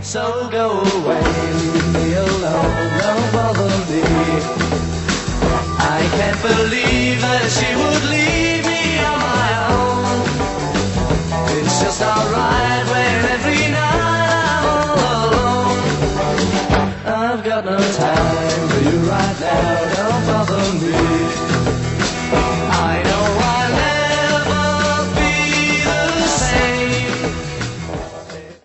So go away, leave me alone, don't bother me. I can't believe that she would leave me on my own. It's just alright when every night I'm all alone. I've got no time